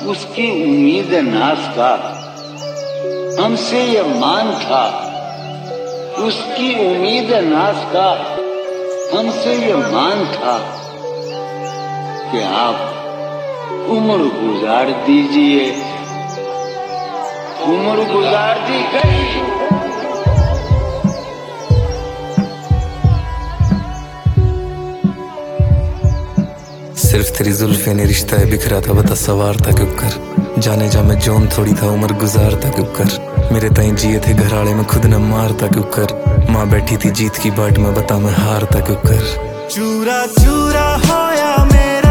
उसकी उम्मीद नाज का हमसे ये मान था, उसकी उम्मीद नाज का हमसे ये मान था कि आप उम्र गुजार दीजिए, उम्र गुजार दी गई। सिर्फ तेरी जुल्फे ने रिश्ता है बिखरा था, बता सवार था क्यों कर। जाने जा मैं जौन थोड़ी था, उम्र गुजारता क्यों कर। मेरे ताई जिए थे घराड़े में खुद न मारता क्यों कर। माँ बैठी थी जीत की बाट में, बता मैं हारता क्यों कर। चूरा चूरा होया मेरा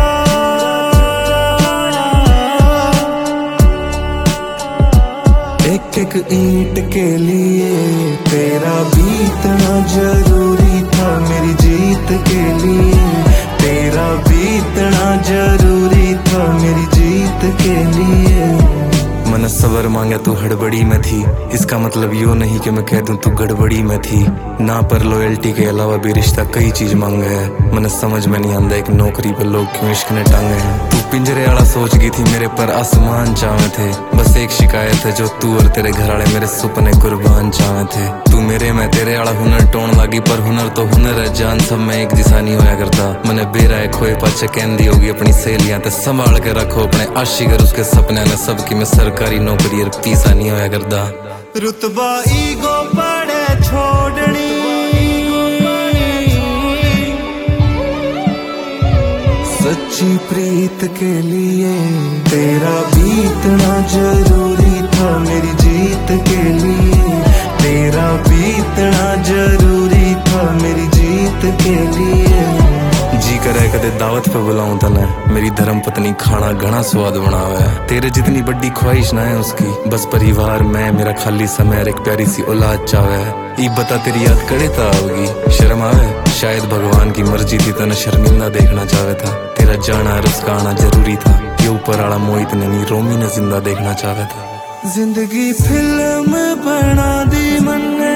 एक एक ईंट के लिए, तेरा बीतना जरूरी था मेरी जीत के लिए। तेरा बीतना जरूरी था मेरी जीत के लिए। मन सबर मांगा तू हड़बड़ी में थी, इसका मतलब यो नहीं कि मैं कह दूं तू गड़बड़ी में थी ना। पर लॉयल्टी के अलावा भी रिश्ता कई चीज मांगे है। मन समझ में नहीं आंदा एक नौकरी पे लोग क्यों इश्क ने टांगे हैं। तू पिंजरे वाला सोच गई थी मेरे पर आसमान चाहे थे। बस एक शिकायत है जो तू और तेरे घर वाले मेरे सुपने कुर्बान चाहे थे। तू मेरे मैं तेरे वाला हुनर टोन लागी, पर हुनर तो हुनर है जान, सब मैं एक जिसा नहीं होया करता। मैंने बेरा खोए पाचे कहंदी होगी अपनी सहेलियां ते संभाल के रखो अपने आशिक, उसके सपने ने सबकी मैं सरकारी नौकरी और पीसा नहीं होया करता। रुतबा ईगो पड़े छोड़नी, सच्ची प्रीत के लिए। तेरा बीतना जरूरी था मेरी जीत के लिए। तेरा बीतना जरूरी था मेरी जीत के लिए। जी करे कदे दावत पे बुलाऊं तने, मेरी धर्म पत्नी खाना घना स्वाद बनावे। तेरे जितनी बड़ी ख्वाहिश ना है उसकी, बस परिवार में मेरा खाली समय और एक प्यारी सी औलाद चावे। ई बता तेरी याद करे ता होगी शर्म आवे, शायद भगवान की मर्जी थी तने शर्मिंदा देखना चाहे था। तेरा जाना और उसका आना जरूरी था, ये ऊपर आला मोहित ने नहीं रोमी ने जिंदा देखना चाहे था। जिंदगी फिल्म बना दी मन्ने,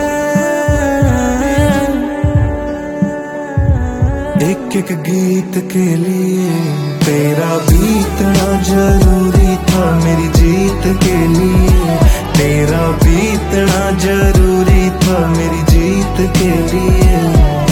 एक एक गीत के लिए। तेरा बीतना जरूरी था मेरी जीत के लिए। तेरा बीतना जरूरी था मेरी जीत के लिए।